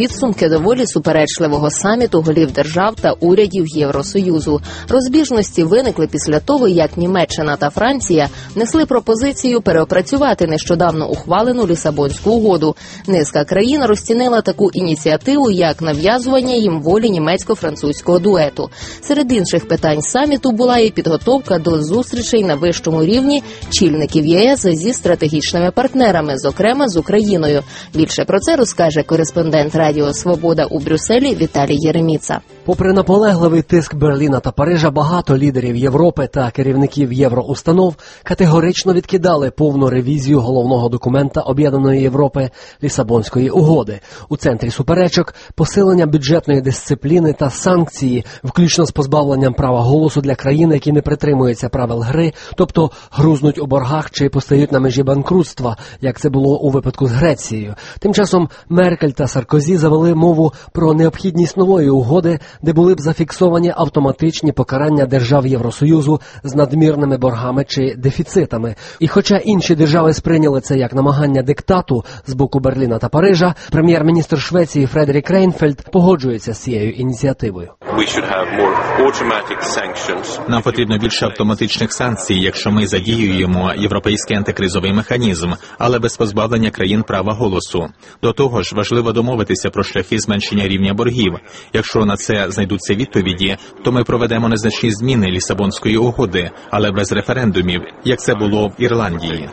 підсумки доволі суперечливого саміту голів держав та урядів Євросоюзу. Розбіжності виникли після того, як Німеччина та Франція внесли пропозицію переопрацювати нещодавно ухвалену Лісабонську угоду. Низка країн розцінила таку ініціативу як нав'язування їм волі німецько-французького дуету. Серед інших питань саміту була і підготовка до зустрічей на вищому рівні чільників ЄС зі стратегічними партнерами, зокрема з Україною. Більше про це розкаже кореспондент Радіо Свобода у Брюсселі Віталій Єреміца. Попри наполегливий тиск Берліна та Парижа, багато лідерів Європи та керівників євроустанов категорично відкидали повну ревізію головного документа Об'єднаної Європи – Лісабонської угоди. У центрі суперечок – посилення бюджетної дисципліни та санкції, включно з позбавленням права голосу для країн, які не притримуються правил гри, тобто грузнуть у боргах чи постають на межі банкрутства, як це було у випадку з Грецією. Тим часом Меркель та Саркозі завели мову про необхідність нової угоди, де були б зафіксовані автоматичні покарання держав Євросоюзу з надмірними боргами чи дефіцитами. І хоча інші держави сприйняли це як намагання диктату з боку Берліна та Парижа, прем'єр-міністр Швеції Фредерік Рейнфельд погоджується з цією ініціативою. Нам потрібно більше автоматичних санкцій, якщо ми задіюємо європейський антикризовий механізм, але без позбавлення країн права голосу. До того ж, важливо домовитися про шляхи зменшення рівня боргів. Якщо на це знайдуться відповіді, то ми проведемо незначні зміни Лісабонської угоди, але без референдумів, як це було в Ірландії.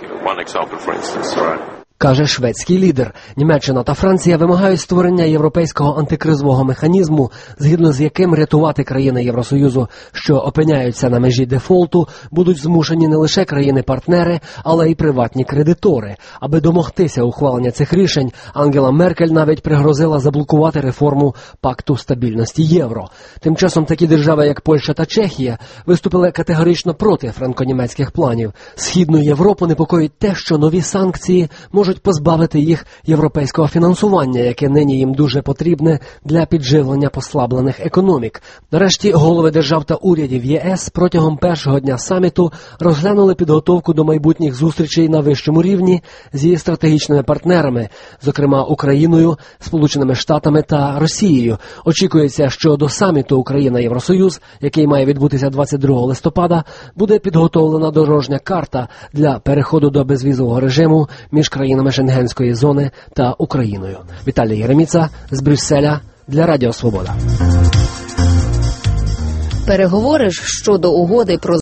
Каже шведський лідер. Німеччина та Франція вимагають створення європейського антикризового механізму, згідно з яким рятувати країни Євросоюзу, що опиняються на межі дефолту, будуть змушені не лише країни-партнери, але й приватні кредитори. Аби домогтися ухвалення цих рішень, Ангела Меркель навіть пригрозила заблокувати реформу Пакту стабільності євро. Тим часом такі держави, як Польща та Чехія, виступили категорично проти франко-німецьких планів. Східну Європу непокоїть те, що нові санкції можуть позбавити їх європейського фінансування, яке нині їм дуже потрібне для підживлення послаблених економік. Нарешті голови держав та урядів ЄС протягом першого дня саміту розглянули підготовку до майбутніх зустрічей на вищому рівні зі стратегічними партнерами, зокрема Україною, Сполученими Штатами та Росією. Очікується, що до саміту Україна-Євросоюз, який має відбутися 22 листопада, буде підготовлена дорожня карта для переходу до безвізового режиму між країнами Шенгенської зони та Україною. Віталій Єреміца з Брюсселя для Радіо Свобода. Переговори ж щодо угоди про